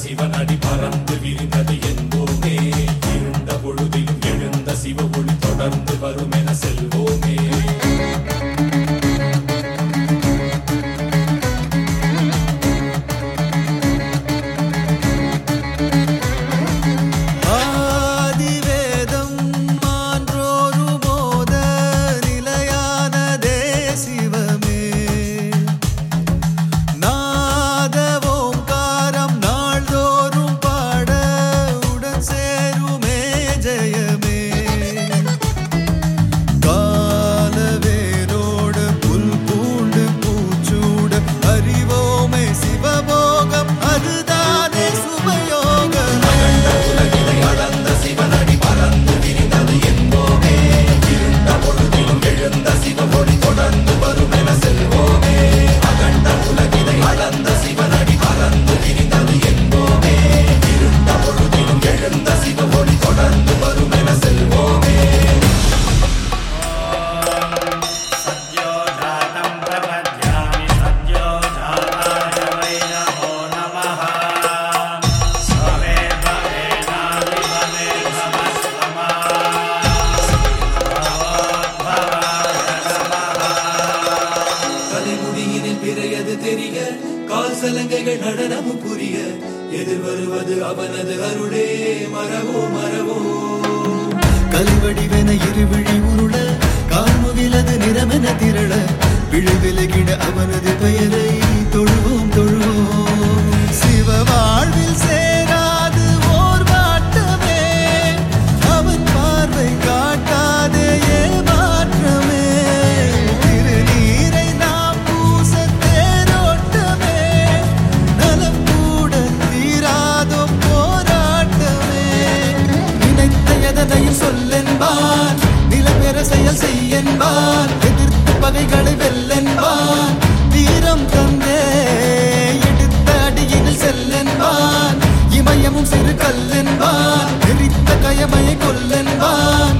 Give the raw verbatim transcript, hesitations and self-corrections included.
சிவனடி பறந்து விரிந்தது என்போமே. இருண்ட பொழுதிலும் எழுந்த சிவ ஒளி தொடர்ந்து வரும் என செல்வோமே. தெரிய கால் சலங்கைகள் நடனமும் புரிய எதிர் வருவது அவனது அருளே. மரவோ மரவோ கல்வடிவென இருவிழி உருள கார்முகிலது நிறமென திரள விழு விலகிட அவனது பெயரை தொழுவோம் தொழுவோம். சிவ வாழ்வில் சேராது ஓர் வாட்டமே அவன் பார்வை காட்டாதே ஏமாற்றமே. திருநீரை நாம் பூச தேரோட்டமே நலம் கூட தீராதோ போராட்டமே. நினைத்த எதனையும் சொல்லென்பான் நிலப்பெற செயல் செய்யென்பான் எதிர்த்து பகைகளை வெல்லென்பான் வீரம் தந்தே எடுத்த அடியில் செல்லென்பான் இமயமும் சிறு கல்லென்பான் எரித்த கயமையை கொல்லென்பான்.